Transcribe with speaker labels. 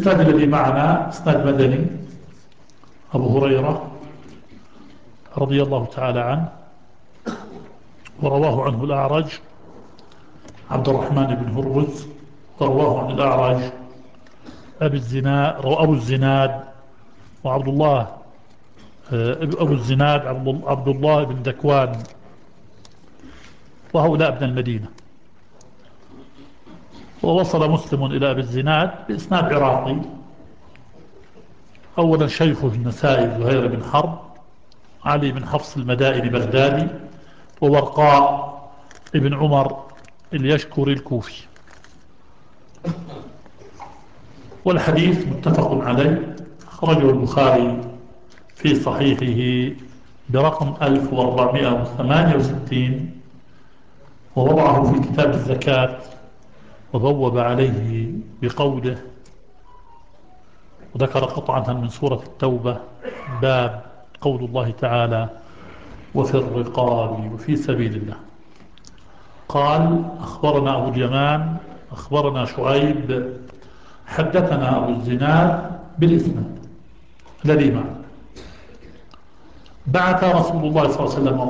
Speaker 1: الإسناد الذي معنا إسناد مدني، أبو هريرة رضي الله تعالى عنه، ورواه عنه الأعرج عبد الرحمن بن هرمز، ورواه عن الأعرج أبو الزناد وعبد الله، أبو الزناد عبد الله بن ذكوان، وهؤلاء ابن المدينة. ووصل مسلم إلى أبي الزناد بإسناد عراقي. أولا شيخه النسائي زهير بن حرب، علي بن حفص المدائن بغدادي، وورقاء ابن عمر اليشكري الكوفي. والحديث متفق عليه، أخرجه البخاري في صحيحه برقم 1468، ووضعه في كتاب الزكاة، وبوب عليه بقوله، وذكر قطعة من سورة التوبة، باب قول الله تعالى: وفي الرقاب وفي سبيل الله. قال: أخبرنا أبو اليمان أخبرنا شعيب حدثنا أبو الزناد بالإسناد الذي معه. بعث رسول الله صلى الله عليه وسلم